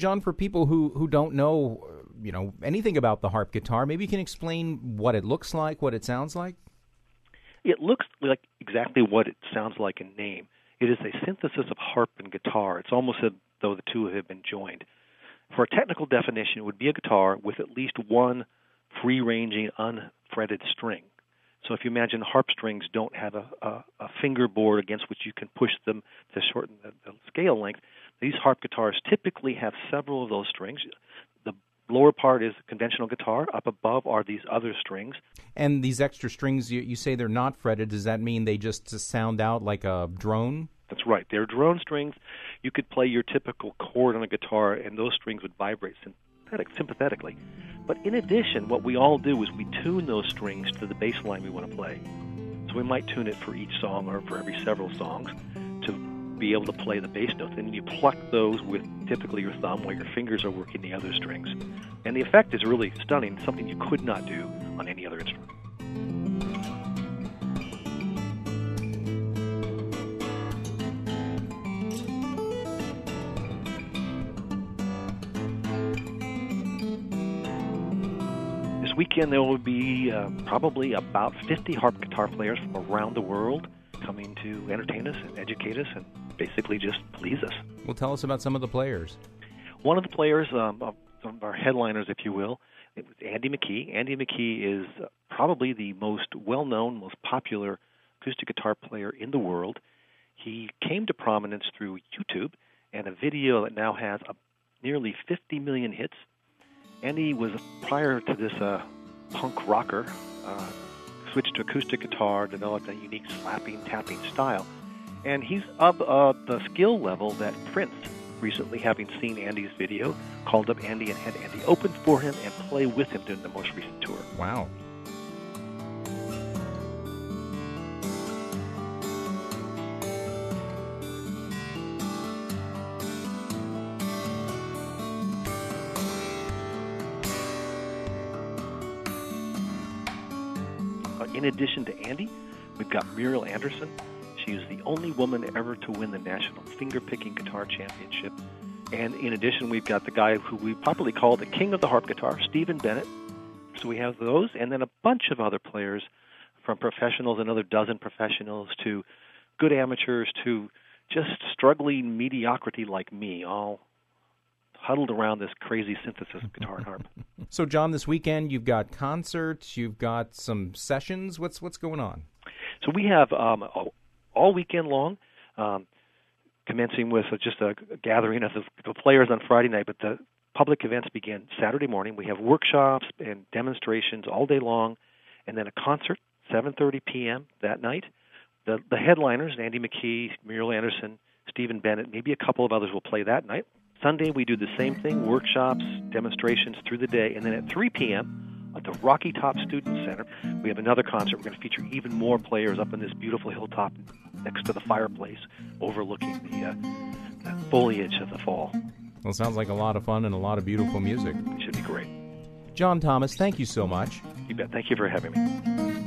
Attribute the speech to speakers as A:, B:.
A: John, for people who don't know, anything about the harp guitar, maybe you can explain what it looks like, what it sounds like?
B: It looks like exactly what it sounds like in name. It is a synthesis of harp and guitar. It's almost as though the two have been joined. For a technical definition, it would be a guitar with at least one free-ranging, unfretted string. So if you imagine harp strings don't have a fingerboard against which you can push them to shorten the scale length, these harp guitars typically have several of those strings. The lower part is conventional guitar. Up above are these other strings.
A: And these extra strings, you say they're not fretted. Does that mean they just sound out like a drone?
B: That's right. They're drone strings. You could play your typical chord on a guitar, and those strings would vibrate sympathetically. But in addition, what we all do is we tune those strings to the bass line we want to play. So we might tune it for each song or for every several songs to be able to play the bass notes. And you pluck those with typically your thumb while your fingers are working the other strings. And the effect is really stunning, something you could not do on any other instrument. This weekend there will be probably about 50 harp guitar players from around the world coming to entertain us and educate us and basically just please us.
A: Well, tell us about some of the players.
B: One of the players, some of our headliners, if you will, it was Andy McKee. Andy McKee is probably the most well-known, most popular acoustic guitar player in the world. He came to prominence through YouTube and a video that now has nearly 50 million hits. Andy was, prior to this, punk rocker, switched to acoustic guitar, developed a unique slapping, tapping style. And he's of the skill level that Prince, recently having seen Andy's video, called up Andy and had Andy open for him and play with him during the most recent tour.
A: Wow.
B: In addition to Andy, we've got Muriel Anderson. She is the only woman ever to win the National Finger-Picking Guitar Championship. And in addition, we've got the guy who we popularly call the king of the harp guitar, Stephen Bennett. So we have those, and then a bunch of other players, from professionals, another dozen professionals, to good amateurs, to just struggling mediocrity like me, all huddled around this crazy synthesis of guitar and harp.
A: So, John, this weekend you've got concerts, you've got some sessions. What's going on?
B: So we have all weekend long, commencing with just a gathering of the players on Friday night, but the public events begin Saturday morning. We have workshops and demonstrations all day long, and then a concert, 7:30 p.m. that night. The headliners, Andy McKee, Muriel Anderson, Stephen Bennett, maybe a couple of others will play that night. Sunday, we do the same thing, workshops, demonstrations through the day, and then at 3 p.m. at the Rocky Top Student Center, we have another concert. We're going to feature even more players up on this beautiful hilltop next to the fireplace, overlooking the foliage of the fall.
A: Well, it sounds like a lot of fun and a lot of beautiful music.
B: It should be great.
A: John Thomas, thank you so much.
B: You bet. Thank you for having me.